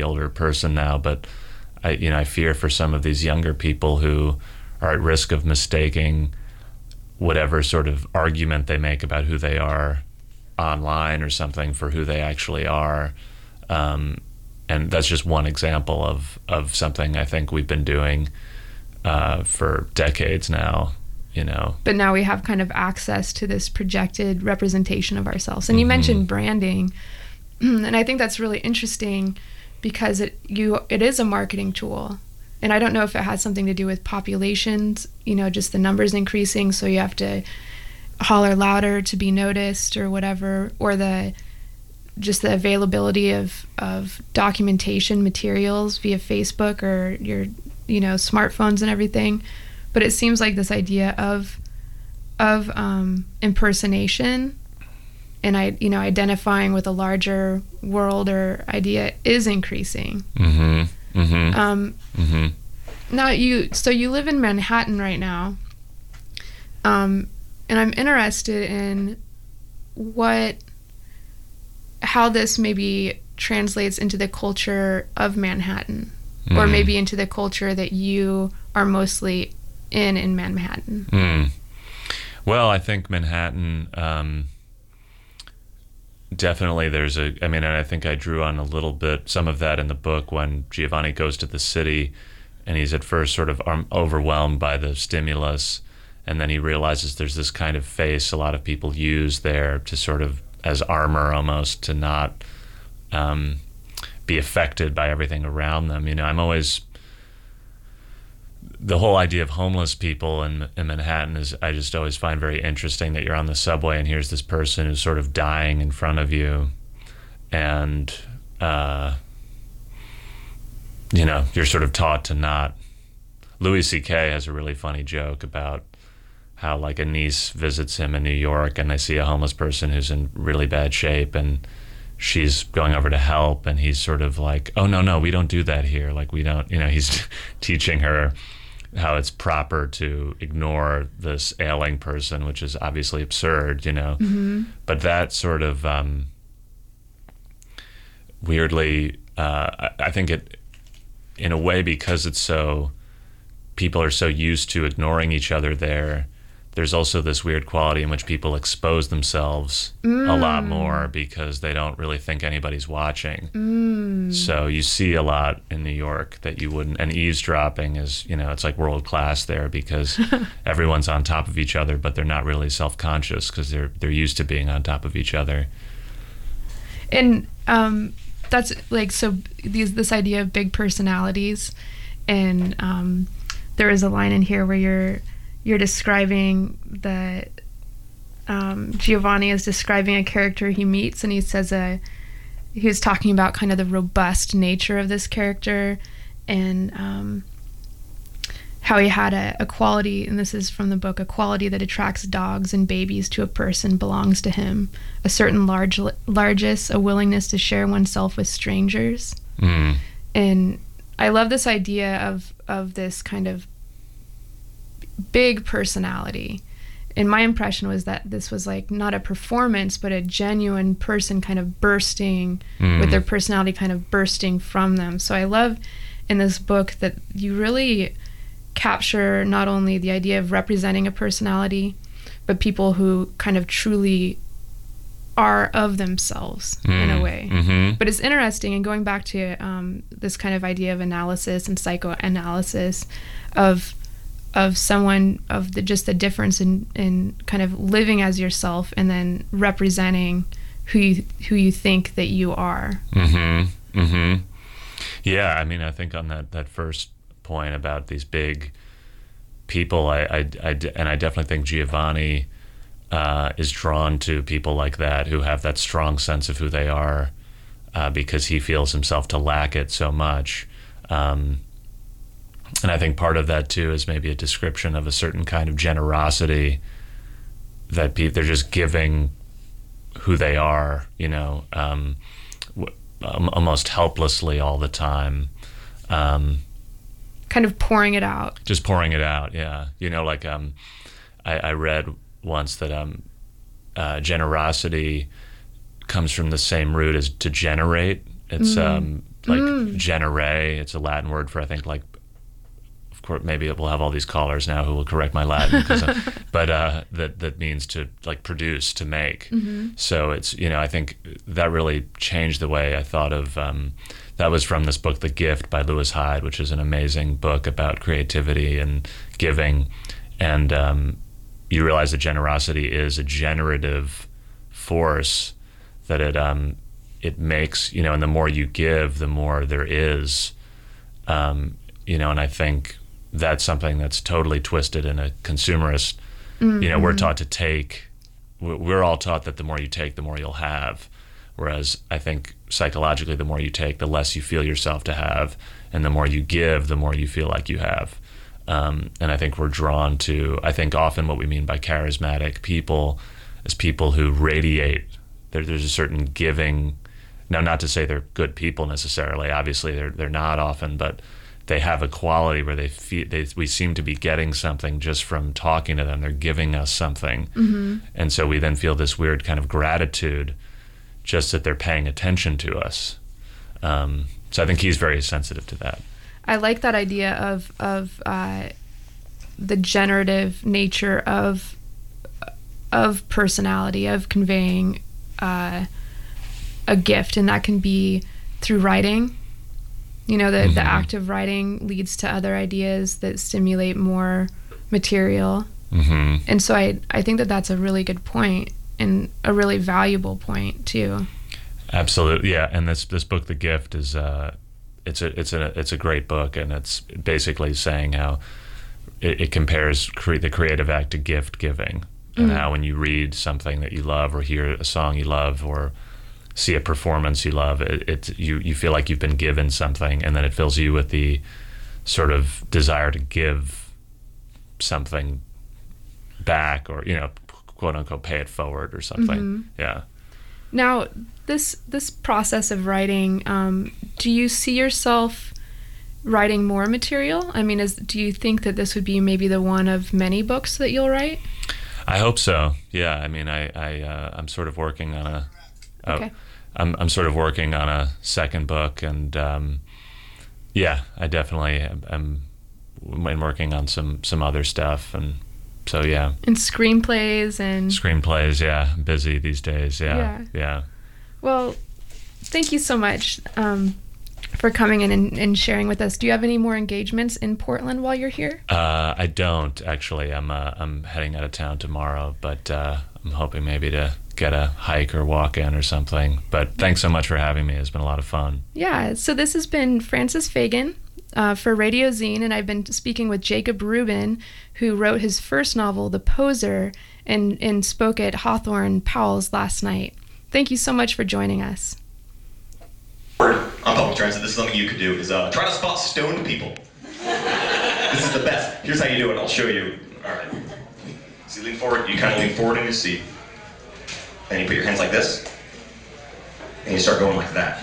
older person now, but I fear for some of these younger people who are at risk of mistaking whatever sort of argument they make about who they are online or something for who they actually are. And that's just one example of something I think we've been doing for decades now, But now we have kind of access to this projected representation of ourselves. And you mentioned branding, and I think that's really interesting because it is a marketing tool. And I don't know if it has something to do with populations, just the numbers increasing, so you have to holler louder to be noticed or whatever, or just the availability of documentation materials via Facebook or your smartphones and everything. But it seems like this idea of impersonation and identifying with a larger world or idea is increasing. Now you live in Manhattan right now, and I'm interested in how this maybe translates into the culture of Manhattan, or maybe into the culture that you are mostly in Manhattan. Well, I think Manhattan, definitely and I think I drew on a little bit some of that in the book when Giovanni goes to the city and he's at first sort of overwhelmed by the stimulus, and then he realizes there's this kind of face a lot of people use there to sort of as armor almost to not be affected by everything around them. The whole idea of homeless people in Manhattan is, I just always find very interesting that you're on the subway and here's this person who's sort of dying in front of you, and you're sort of taught to not. Louis C.K. has a really funny joke about how like a niece visits him in New York and they see a homeless person who's in really bad shape and she's going over to help, and he's sort of like, oh no, we don't do that here, like we don't, he's teaching her how it's proper to ignore this ailing person, which is obviously absurd, but that sort of weirdly, I think it, in a way, because people are so used to ignoring each other there's also this weird quality in which people expose themselves a lot more because they don't really think anybody's watching. So you see a lot in New York that you wouldn't, and eavesdropping is, it's like world class there because everyone's on top of each other, but they're not really self-conscious because they're used to being on top of each other. And that's like, so this idea of big personalities, and there is a line in here where you're describing that Giovanni is describing a character he meets, and he says he was talking about kind of the robust nature of this character, and how he had a quality, and this is from the book, a quality that attracts dogs and babies to a person belongs to him, a certain largesse, a willingness to share oneself with strangers. And I love this idea of this kind of big personality. And my impression was that this was like not a performance, but a genuine person kind of bursting with their personality kind of bursting from them. So I love in this book that you really capture not only the idea of representing a personality, but people who kind of truly are of themselves in a way. But it's interesting, and going back to this kind of idea of analysis and psychoanalysis of someone, of just the difference in kind of living as yourself and then representing who you think that you are. Yeah, I mean, I think on that first point about these big people, I definitely think Giovanni is drawn to people like that who have that strong sense of who they are because he feels himself to lack it so much. And I think part of that too is maybe a description of a certain kind of generosity that they're just giving who they are, almost helplessly all the time. Kind of pouring it out. Just pouring it out, yeah. I read once that generosity comes from the same root as to generate. It's like generare. It's a Latin word for, I think, like, of course, maybe it will have all these callers now who will correct my Latin, but that means to like produce, to make. So it's, I think that really changed the way I thought of. That was from this book, The Gift by Lewis Hyde, which is an amazing book about creativity and giving. And you realize that generosity is a generative force, that it makes, and the more you give, the more there is, and I think that's something that's totally twisted in a consumerist, we're taught to take, we're all taught that the more you take, the more you'll have. Whereas I think psychologically, the more you take, the less you feel yourself to have. And the more you give, the more you feel like you have. And I think we're drawn to, I think often what we mean by charismatic people is people who radiate. There's a certain giving. Now, not to say they're good people necessarily. Obviously, they're not often, but they have a quality where we seem to be getting something just from talking to them. They're giving us something. And so we then feel this weird kind of gratitude just that they're paying attention to us. So I think he's very sensitive to that. I like that idea of the generative nature of personality, of conveying a gift, and that can be through writing. The act of writing leads to other ideas that stimulate more material. And so I think that that's a really good point, and a really valuable point too. Absolutely, yeah. And this book, The Gift, is it's a great book, and it's basically saying how it compares the creative act to gift giving, and how when you read something that you love, or hear a song you love, or see a performance you love, you feel like you've been given something, and then it fills you with the sort of desire to give something back, or quote unquote pay it forward or something. Yeah. Now, this process of writing, do you see yourself writing more material? I mean, do you think that this would be maybe the one of many books that you'll write? I hope so. Yeah. I mean, I'm sort of working on a. Okay. I'm sort of working on a second book, and yeah, I definitely am working on some other stuff, and so yeah. And screenplays, yeah. I'm busy these days, yeah. Well, thank you so much for coming in and sharing with us. Do you have any more engagements in Portland while you're here? I don't actually. I'm heading out of town tomorrow, but I'm hoping maybe to get a hike or walk in or something. But thanks so much for having me. It's been a lot of fun. Yeah, so this has been Francis Fagan for Radio Zine, and I've been speaking with Jacob Rubin, who wrote his first novel, The Poser, and spoke at Hawthorne Powell's last night. Thank you so much for joining us. On public transit, this is something you could do, is try to spot stoned people. This is the best. Here's how you do it. I'll show you. All right. So you lean forward. You kind of lean forward in your seat. Then you put your hands like this. And you start going like that.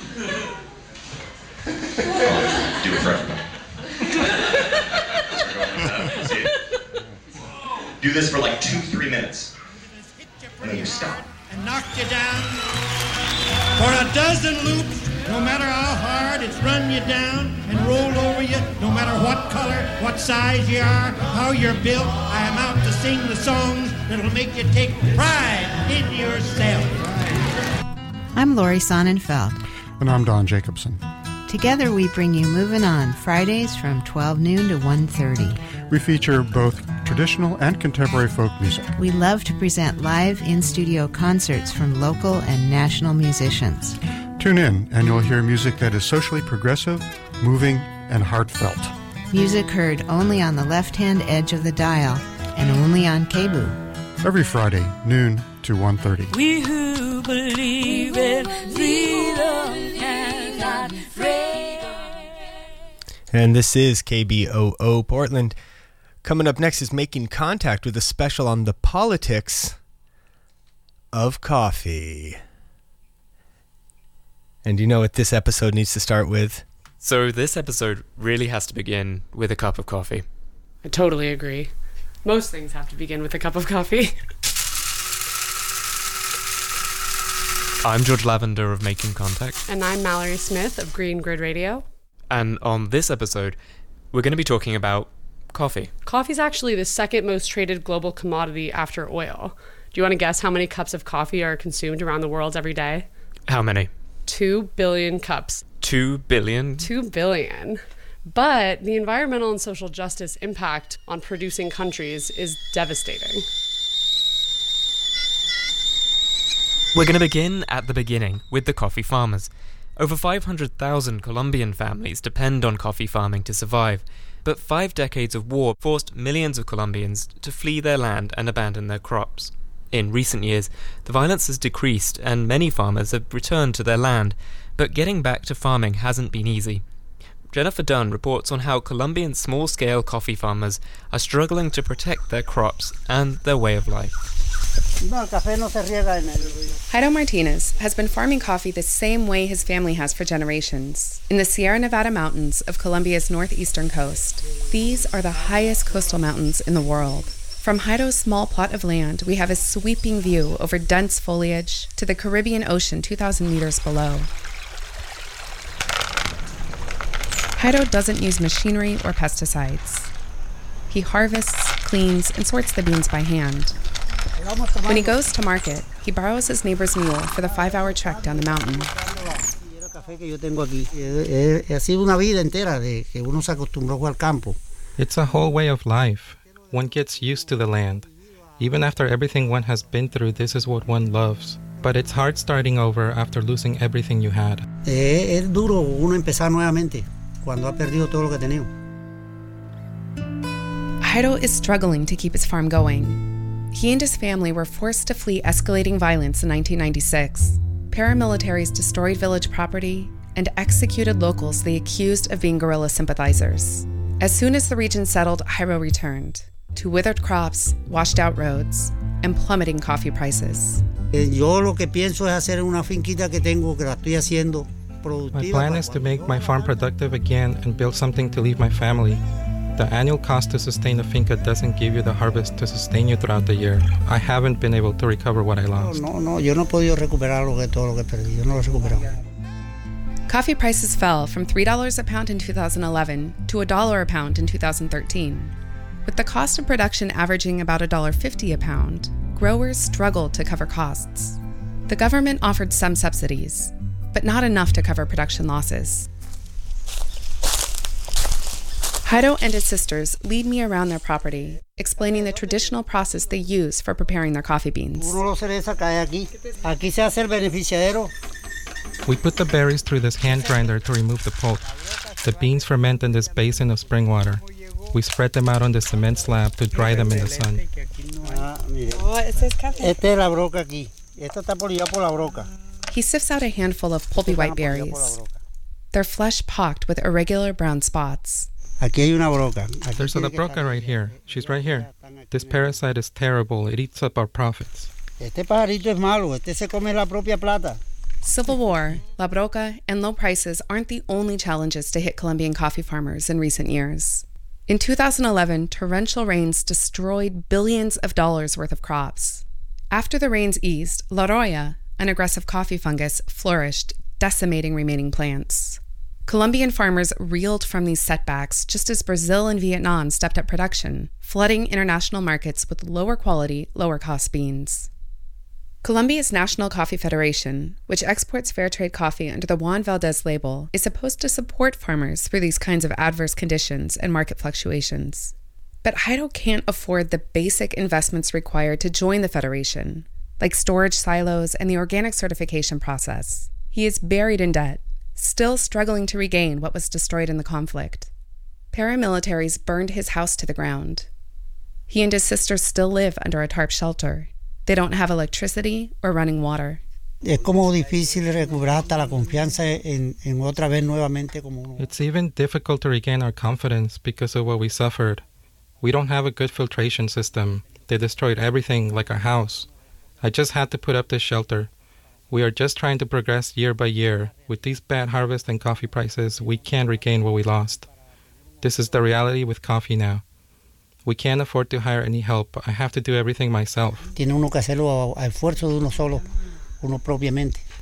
I'll do it for everybody. Start going like that. See it? Do this for like 2-3 minutes. And then you stop. And knock you down for a dozen loops, no matter how hard it's run you down and rolled over you, no matter what color, what size you are, how you're built. I am out to sing the songs that'll make you take pride in yourself. I'm Lori Sonnenfeld. And I'm Don Jacobson. Together we bring you Moving On, Fridays from 12 noon to 1:30. We feature both traditional and contemporary folk music. We love to present live in-studio concerts from local and national musicians. Tune in and you'll hear music that is socially progressive, moving, and heartfelt. Music heard only on the left-hand edge of the dial and only on KBOO. Every Friday, noon to 1:30. We who believe in freedom cannot fade. And this is KBOO Portland. Coming up next is Making Contact with a special on the politics of coffee. And you know what this episode needs to start with? So this episode really has to begin with a cup of coffee. I totally agree. Most things have to begin with a cup of coffee. I'm George Lavender of Making Contact. And I'm Mallory Smith of Green Grid Radio. And on this episode, we're going to be talking about coffee. Coffee is actually the second most traded global commodity after oil. Do you want to guess how many cups of coffee are consumed around the world every day? How many? 2 billion cups. 2 billion? 2 billion. But the environmental and social justice impact on producing countries is devastating. We're going to begin at the beginning with the coffee farmers. Over 500,000 Colombian families depend on coffee farming to survive, but 5 decades of war forced millions of Colombians to flee their land and abandon their crops. In recent years, the violence has decreased and many farmers have returned to their land, but getting back to farming hasn't been easy. Jennifer Dunn reports on how Colombian small-scale coffee farmers are struggling to protect their crops and their way of life. Jairo Martinez has been farming coffee the same way his family has for generations, in the Sierra Nevada mountains of Colombia's northeastern coast. These are the highest coastal mountains in the world. From Jairo's small plot of land, we have a sweeping view over dense foliage to the Caribbean Ocean 2,000 meters below. Jairo doesn't use machinery or pesticides. He harvests, cleans, and sorts the beans by hand. When he goes to market, he borrows his neighbor's mule for the 5-hour trek down the mountain. It's a whole way of life. One gets used to the land. Even after everything one has been through, this is what one loves. But it's hard starting over after losing everything you had. Es duro uno empezar nuevamente cuando ha perdido todo lo que ha tenido. Jairo is struggling to keep his farm going. He and his family were forced to flee escalating violence in 1996. Paramilitaries destroyed village property and executed locals they accused of being guerrilla sympathizers. As soon as the region settled, Jairo returned to withered crops, washed-out roads, and plummeting coffee prices. Yo lo que pienso es hacer una finquita que tengo, que la estoy haciendo productiva. My plan is to make my farm productive again and build something to leave my family. The annual cost to sustain a finca doesn't give you the harvest to sustain you throughout the year. I haven't been able to recover what I lost. Yo no he podido recuperar todo lo que perdí. Yo no lo he recuperado. Coffee prices fell from $3 a pound in 2011 to $1 a pound in 2013. With the cost of production averaging about $1.50 a pound, growers struggled to cover costs. The government offered some subsidies, but not enough to cover production losses. Jairo and his sisters lead me around their property, explaining the traditional process they use for preparing their coffee beans. Aquí se hace el beneficiadero. We put the berries through this hand grinder to remove the pulp. The beans ferment in this basin of spring water. We spread them out on the cement slab to dry them in the sun. He sifts out a handful of pulpy white berries. Their flesh pocked with irregular brown spots. There's a labroca right here. She's right here. This parasite is terrible. It eats up our profits. Civil war, labroca, and low prices aren't the only challenges to hit Colombian coffee farmers in recent years. In 2011, torrential rains destroyed billions of dollars worth of crops. After the rains eased, La Roya, an aggressive coffee fungus, flourished, decimating remaining plants. Colombian farmers reeled from these setbacks just as Brazil and Vietnam stepped up production, flooding international markets with lower quality, lower cost beans. Colombia's National Coffee Federation, which exports fair trade coffee under the Juan Valdez label, is supposed to support farmers through these kinds of adverse conditions and market fluctuations. But Jairo can't afford the basic investments required to join the federation, like storage silos and the organic certification process. He is buried in debt, still struggling to regain what was destroyed in the conflict. Paramilitaries burned his house to the ground. He and his sisters still live under a tarp shelter. They don't have electricity or running water. Es como difícil recuperar hasta la confianza en otra vez nuevamente como uno. It's even difficult to regain our confidence because of what we suffered. We don't have a good filtration system. They destroyed everything, like our house. I just had to put up this shelter. We are just trying to progress year by year. With these bad harvests and coffee prices, we can't regain what we lost. This is the reality with coffee now. We can't afford to hire any help. I have to do everything myself. Tiene uno que hacerlo a esfuerzo de uno solo, uno propiamente.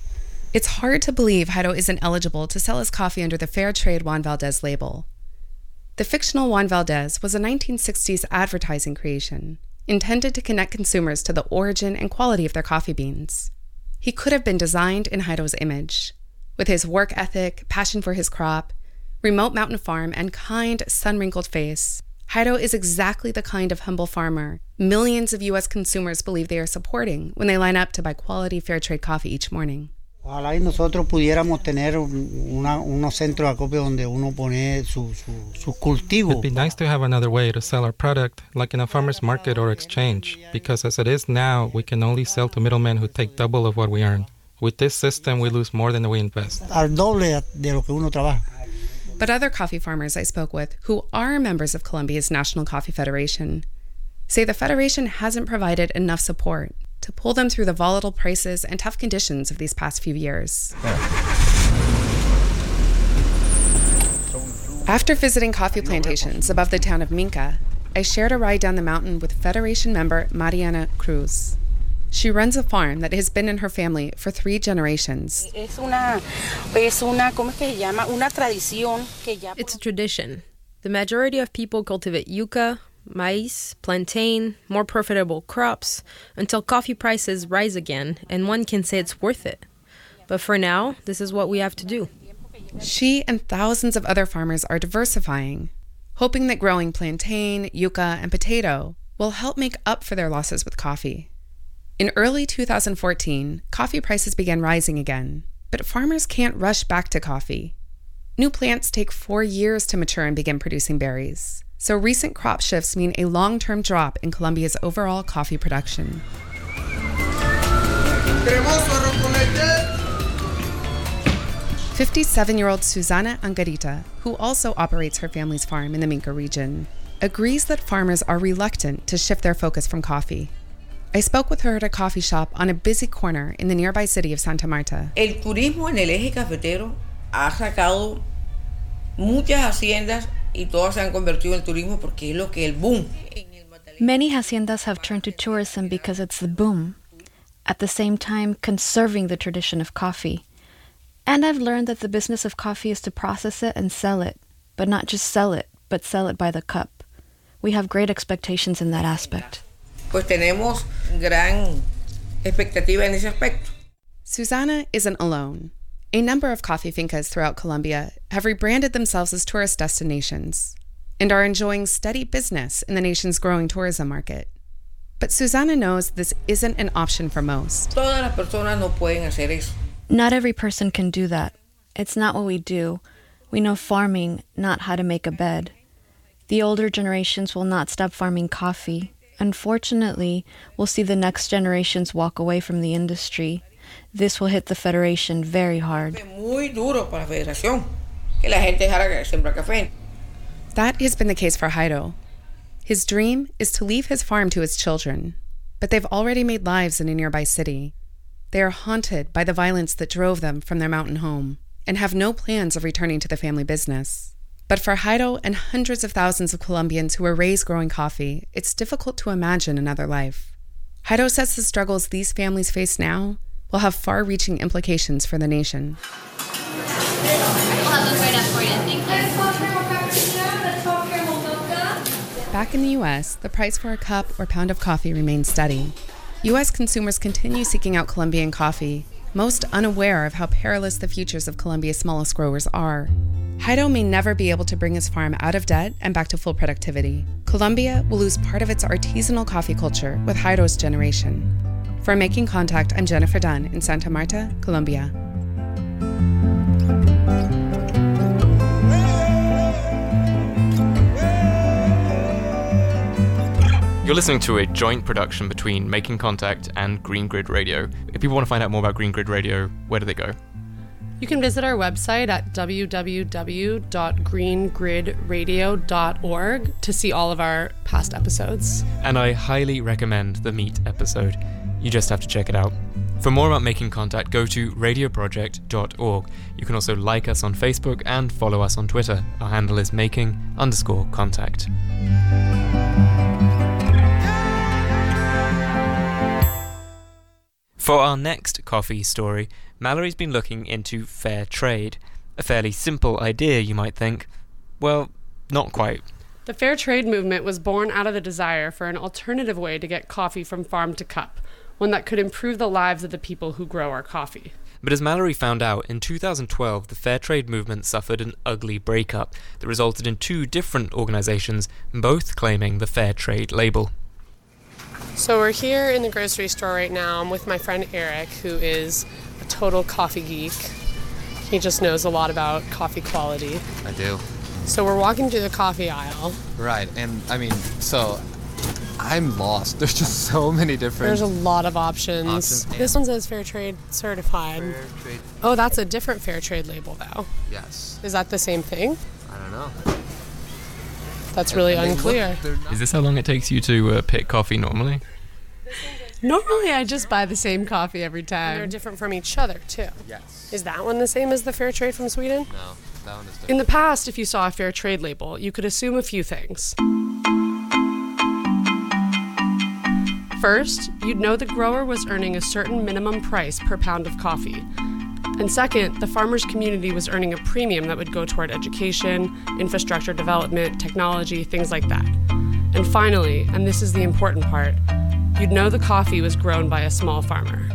It's hard to believe Jairo isn't eligible to sell his coffee under the Fair Trade Juan Valdez label. The fictional Juan Valdez was a 1960s advertising creation intended to connect consumers to the origin and quality of their coffee beans. He could have been designed in Jairo's image, with his work ethic, passion for his crop, remote mountain farm, and kind, sun-wrinkled face. Jairo is exactly the kind of humble farmer millions of U.S. consumers believe they are supporting when they line up to buy quality fair trade coffee each morning. Ojalá y nosotros pudiéramos tener unos centros de acopio donde uno pone su cultivo. It'd be nice to have another way to sell our product, like in a farmer's market or exchange, because as it is now, we can only sell to middlemen who take double of what we earn. With this system, we lose more than we invest. Al doble de lo que uno trabaja. But other coffee farmers I spoke with, who are members of Colombia's National Coffee Federation, say the Federation hasn't provided enough support to pull them through the volatile prices and tough conditions of these past few years. After visiting coffee plantations above the town of Minca, I shared a ride down the mountain with Federation member Mariana Cruz. She runs a farm that has been in her family for 3 generations. It's a tradition. The majority of people cultivate yuca, maize, plantain, more profitable crops, until coffee prices rise again, and one can say it's worth it. But for now, this is what we have to do. She and thousands of other farmers are diversifying, hoping that growing plantain, yuca, and potato will help make up for their losses with coffee. In early 2014, coffee prices began rising again, but farmers can't rush back to coffee. New plants take 4 years to mature and begin producing berries, so recent crop shifts mean a long-term drop in Colombia's overall coffee production. 57-year-old Susana Angarita, who also operates her family's farm in the Minca region, agrees that farmers are reluctant to shift their focus from coffee. I spoke with her at a coffee shop on a busy corner in the nearby city of Santa Marta. El turismo en el eje cafetero ha sacado muchas haciendas y todas se han convertido en turismo porque es lo que es el boom. Many haciendas have turned to tourism because it's the boom, at the same time conserving the tradition of coffee. And I've learned that the business of coffee is to process it and sell it, but not just sell it, but sell it by the cup. We have great expectations in that aspect. Pues tenemos gran expectativa en ese aspecto. Susana isn't alone. A number of coffee fincas throughout Colombia have rebranded themselves as tourist destinations and are enjoying steady business in the nation's growing tourism market. But Susana knows this isn't an option for most. Todas las personas no pueden hacer eso. Not every person can do that. It's not what we do. We know farming, not how to make a bed. The older generations will not stop farming coffee. Unfortunately, we'll see the next generations walk away from the industry. This will hit the Federation very hard. Muy duro para la Federación, que la gente dejara de sembrar café. That has been the case for Jairo. His dream is to leave his farm to his children, but they've already made lives in a nearby city. They are haunted by the violence that drove them from their mountain home and have no plans of returning to the family business. But for Jairo and hundreds of thousands of Colombians who were raised growing coffee, it's difficult to imagine another life. Jairo says the struggles these families face now will have far-reaching implications for the nation. Back in the U.S., the price for a cup or pound of coffee remains steady. U.S. consumers continue seeking out Colombian coffee, most unaware of how perilous the futures of Colombia's smallest growers are. Jairo may never be able to bring his farm out of debt and back to full productivity. Colombia will lose part of its artisanal coffee culture with Jairo's generation. For Making Contact, I'm Jennifer Dunn in Santa Marta, Colombia. You're listening to a joint production between Making Contact and Green Grid Radio. If people want to find out more about Green Grid Radio, where do they go? You can visit our website at www.greengridradio.org to see all of our past episodes. And I highly recommend the Meet episode. You just have to check it out. For more about Making Contact, go to radioproject.org. You can also like us on Facebook and follow us on Twitter. Our handle is making_contact. For our next coffee story, Mallory's been looking into fair trade. A fairly simple idea, you might think. Well, not quite. The fair trade movement was born out of the desire for an alternative way to get coffee from farm to cup, one that could improve the lives of the people who grow our coffee. But as Mallory found out, in 2012, the fair trade movement suffered an ugly breakup that resulted in 2 different organizations, both claiming the fair trade label. So we're here in the grocery store right now. I'm with my friend Eric, who is a total coffee geek. He just knows a lot about coffee quality. I do. So we're walking through the coffee aisle. Right, and I mean, so I'm lost. There's just so many different... There's a lot of options. This one says fair trade certified. Fair trade. Oh, that's a different fair trade label, though. Yes. Is that the same thing? I don't know. That's really unclear. Is this how long it takes you to pick coffee normally? Normally, I just buy the same coffee every time. And they're different from each other, too. Yes. Is that one the same as the fair trade from Sweden? No, that one is different. In the past, if you saw a fair trade label, you could assume a few things. First, you'd know the grower was earning a certain minimum price per pound of coffee. And second, the farmers' community was earning a premium that would go toward education, infrastructure development, technology, things like that. And finally, and this is the important part, you'd know the coffee was grown by a small farmer.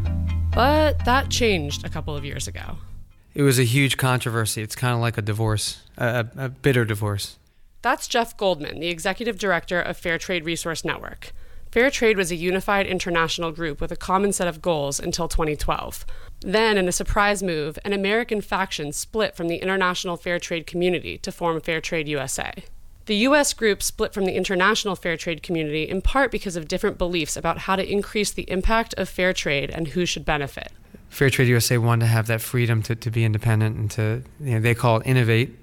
But that changed a couple of years ago. It was a huge controversy. It's kind of like a divorce, a bitter divorce. That's Jeff Goldman, the executive director of Fair Trade Resource Network. Fair Trade was a unified international group with a common set of goals until 2012. Then, in a surprise move, an American faction split from the international fair trade community to form Fair Trade USA. The U.S. group split from the international fair trade community in part because of different beliefs about how to increase the impact of fair trade and who should benefit. Fair Trade USA wanted to have that freedom to be independent and to, they call it innovate,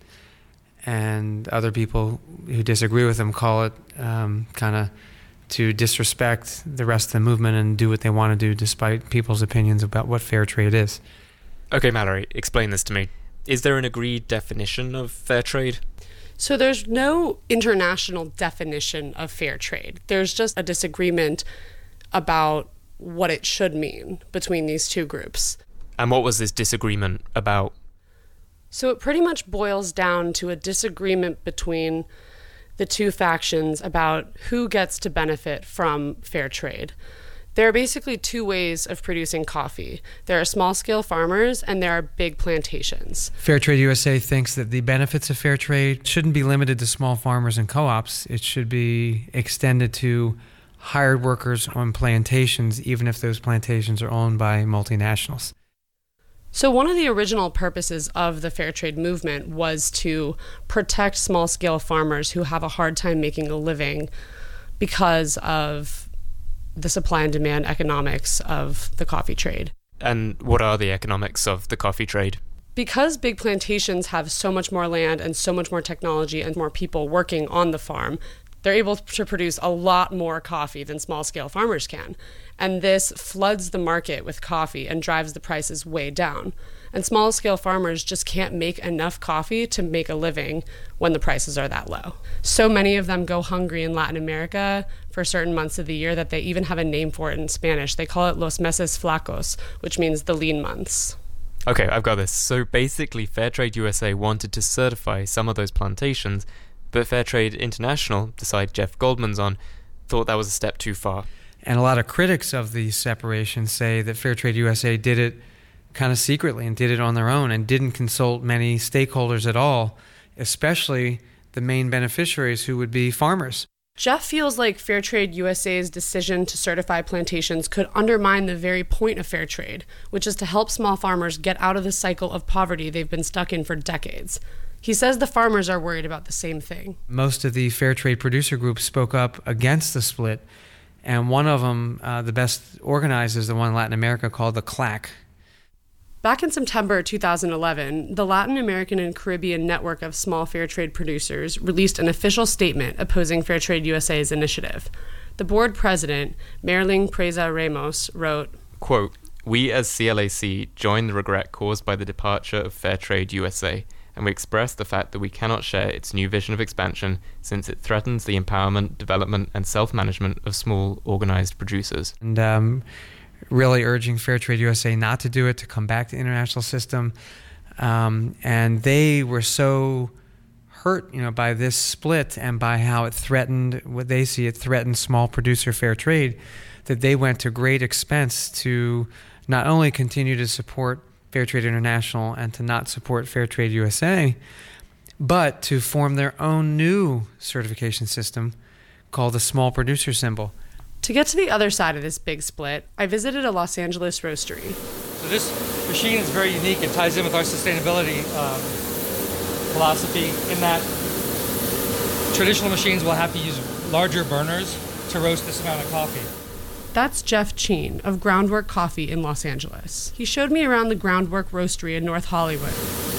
and other people who disagree with them call it kind of to disrespect the rest of the movement and do what they want to do despite people's opinions about what fair trade is. Okay, Mallory, explain this to me. Is there an agreed definition of fair trade? So there's no international definition of fair trade. There's just a disagreement about what it should mean between these two groups. And what was this disagreement about? So it pretty much boils down to a disagreement between the two factions about who gets to benefit from fair trade. There are basically 2 ways of producing coffee. There are small-scale farmers and there are big plantations. Fair Trade USA thinks that the benefits of fair trade shouldn't be limited to small farmers and co-ops. It should be extended to hired workers on plantations, even if those plantations are owned by multinationals. So one of the original purposes of the fair trade movement was to protect small-scale farmers who have a hard time making a living because of the supply and demand economics of the coffee trade. And what are the economics of the coffee trade? Because big plantations have so much more land and so much more technology and more people working on the farm, they're able to produce a lot more coffee than small-scale farmers can. And this floods the market with coffee and drives the prices way down. And small-scale farmers just can't make enough coffee to make a living when the prices are that low. So many of them go hungry in Latin America for certain months of the year that they even have a name for it in Spanish. They call it los meses flacos, which means the lean months. Okay, I've got this. So basically, Fair Trade USA wanted to certify some of those plantations, but Fair Trade International, the side Jeff Goldman's on, thought that was a step too far. And a lot of critics of the separation say that Fair Trade USA did it kind of secretly and did it on their own and didn't consult many stakeholders at all, especially the main beneficiaries who would be farmers. Jeff feels like Fair Trade USA's decision to certify plantations could undermine the very point of fair trade, which is to help small farmers get out of the cycle of poverty they've been stuck in for decades. He says the farmers are worried about the same thing. Most of the fair trade producer groups spoke up against the split, and one of them, the best organized, is the one in Latin America called the CLAC. Back in September 2011, the Latin American and Caribbean Network of Small Fair Trade Producers released an official statement opposing Fair Trade USA's initiative. The board president, Merlin Preza Ramos, wrote, quote, "We as CLAC join the regret caused by the departure of Fair Trade USA, and we express the fact that we cannot share its new vision of expansion since it threatens the empowerment, development, and self-management of small, organized producers." And really urging Fair Trade USA not to do it, to come back to the international system. And they were so hurt, by this split and by how it threatened, what they see, it threatened small producer fair trade, that they went to great expense to not only continue to support Fair Trade International and to not support Fair Trade USA, but to form their own new certification system called the Small Producer Symbol. To get to the other side of this big split, I visited a Los Angeles roastery. So this machine is very unique. It ties in with our sustainability philosophy in that traditional machines will have to use larger burners to roast this amount of coffee. That's Jeff Cheen of Groundwork Coffee in Los Angeles. He showed me around the Groundwork Roastery in North Hollywood.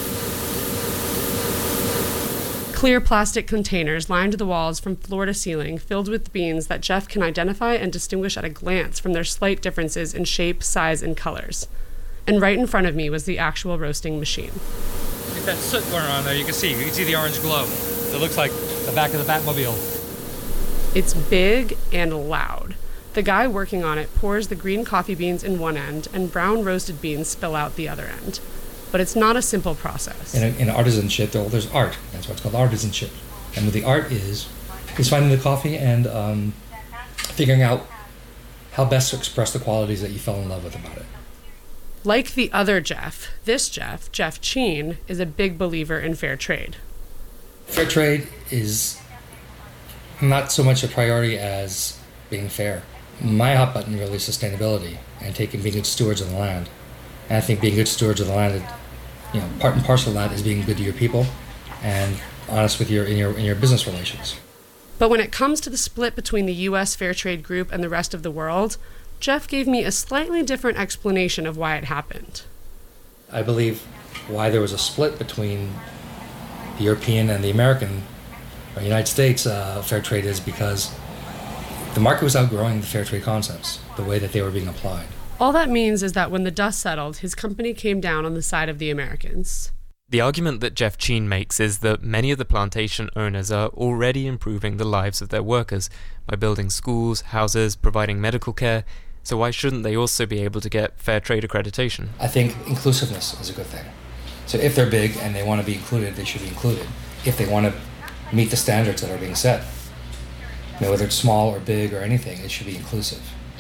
Clear plastic containers lined the walls from floor to ceiling, filled with beans that Jeff can identify and distinguish at a glance from their slight differences in shape, size, and colors. And right in front of me was the actual roasting machine. Get that soot burner on there, you can see the orange glow. It looks like the back of the Batmobile. It's big and loud. The guy working on it pours the green coffee beans in one end and brown roasted beans spill out the other end. But it's not a simple process. In artisanship, there's art. That's what's called artisanship. And what the art is finding the coffee and figuring out how best to express the qualities that you fell in love with about it. Like the other Jeff, this Jeff, Jeff Cheen, is a big believer in fair trade. Fair trade is not so much a priority as being fair. My hot button really is sustainability and being good stewards of the land. And I think being good stewards of the land, part and parcel of that is being good to your people and honest with in your business relations. But when it comes to the split between the U.S. Fair Trade Group and the rest of the world, Jeff gave me a slightly different explanation of why it happened. I believe why there was a split between the European and the American or United States fair trade is because the market was outgrowing the fair trade concepts, the way that they were being applied. All that means is that when the dust settled, his company came down on the side of the Americans. The argument that Jeff Cheen makes is that many of the plantation owners are already improving the lives of their workers by building schools, houses, providing medical care, so why shouldn't they also be able to get fair trade accreditation? I think inclusiveness is a good thing. So if they're big and they want to be included, they should be included. If they want to meet the standards that are being set, whether it's small or big or anything, it should be inclusive.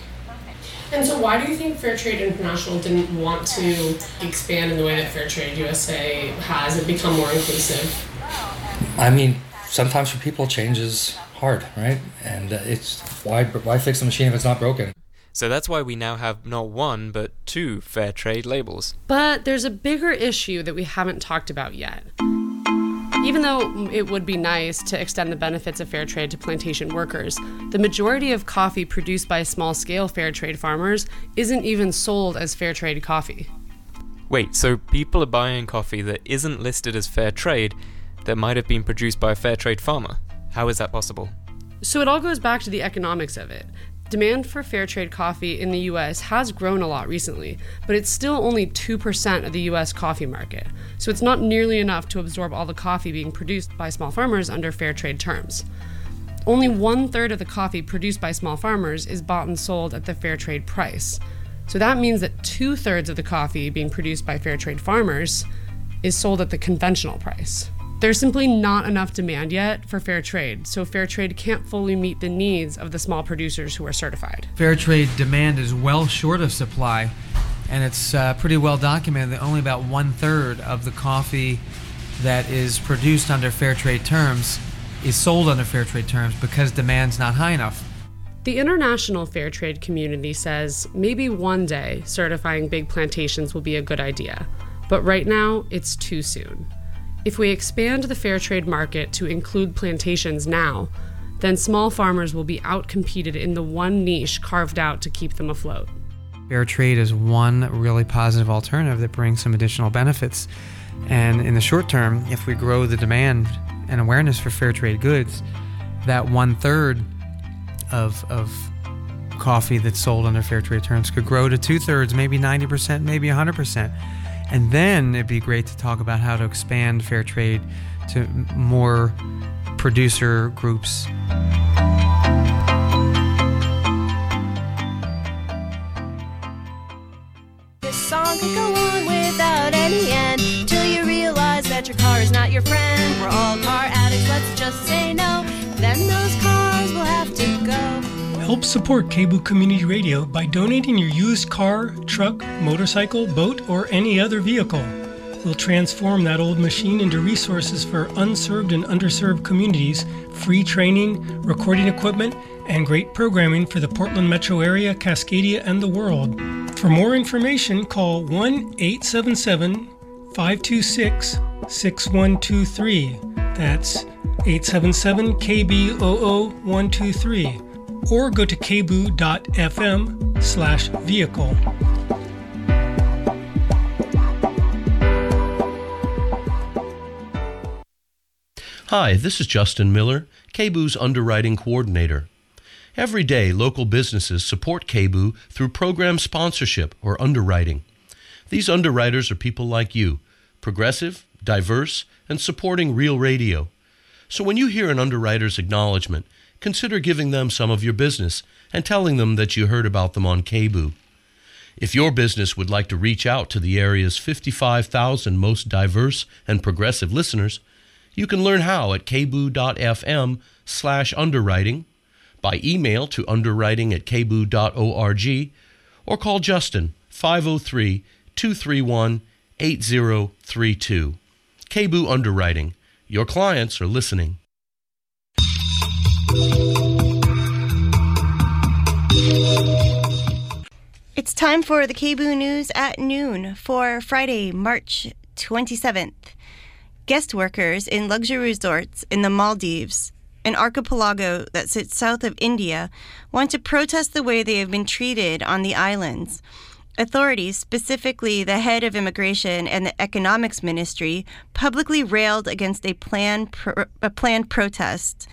And so why do you think Fair Trade International didn't want to expand in the way that Fair Trade USA has and become more inclusive? I mean, sometimes for people change is hard, right? And it's why fix the machine if it's not broken? So that's why we now have not one, but two fair trade labels. But there's a bigger issue that we haven't talked about yet. Even though it would be nice to extend the benefits of fair trade to plantation workers, the majority of coffee produced by small-scale fair trade farmers isn't even sold as fair trade coffee. Wait, so people are buying coffee that isn't listed as fair trade that might have been produced by a fair trade farmer? How is that possible? So it all goes back to the economics of it. Demand for fair trade coffee in the U.S. has grown a lot recently, but it's still only 2% of the U.S. coffee market, so it's not nearly enough to absorb all the coffee being produced by small farmers under fair trade terms. Only 1/3 of the coffee produced by small farmers is bought and sold at the fair trade price. So that means that 2/3 of the coffee being produced by fair trade farmers is sold at the conventional price. There's simply not enough demand yet for fair trade, so fair trade can't fully meet the needs of the small producers who are certified. Fair trade demand is well short of supply, and it's pretty well documented that only about 1/3 of the coffee that is produced under fair trade terms is sold under fair trade terms because demand's not high enough. The international fair trade community says maybe one day certifying big plantations will be a good idea, but right now it's too soon. If we expand the fair trade market to include plantations now, then small farmers will be outcompeted in the one niche carved out to keep them afloat. Fair trade is one really positive alternative that brings some additional benefits. And in the short term, if we grow the demand and awareness for fair trade goods, that 1/3 of coffee that's sold under fair trade terms could grow to 2/3, maybe 90%, maybe 100%. And then it'd be great to talk about how to expand fair trade to more producer groups. 'Cause go on without any end, till you realize that your car is not your friend. We're all car addicts, let's just say no, then those cars will have to go. Help support KBOO Community Radio by donating your used car, truck, motorcycle, boat, or any other vehicle. We'll transform that old machine into resources for unserved and underserved communities, free training, recording equipment, and great programming for the Portland metro area, Cascadia, and the world. For more information, call 1-877-526-6123. That's 877-KBOO-123. Or go to kboo.fm/vehicle. Hi, this is Justin Miller, KBOO's underwriting coordinator. Every day, local businesses support KBOO through program sponsorship or underwriting. These underwriters are people like you, progressive, diverse, and supporting real radio. So when you hear an underwriter's acknowledgement, consider giving them some of your business and telling them that you heard about them on KBOO. If your business would like to reach out to the area's 55,000 most diverse and progressive listeners, you can learn how at kboo.fm/underwriting, by email to underwriting@kboo.org, or call Justin 503-231-8032. KBOO Underwriting. Your clients are listening. It's time for the KBOO News at noon for Friday, March 27th. Guest workers in luxury resorts in the Maldives, an archipelago that sits south of India, want to protest the way they have been treated on the islands. Authorities, specifically the head of immigration and the economics ministry, publicly railed against a planned protest.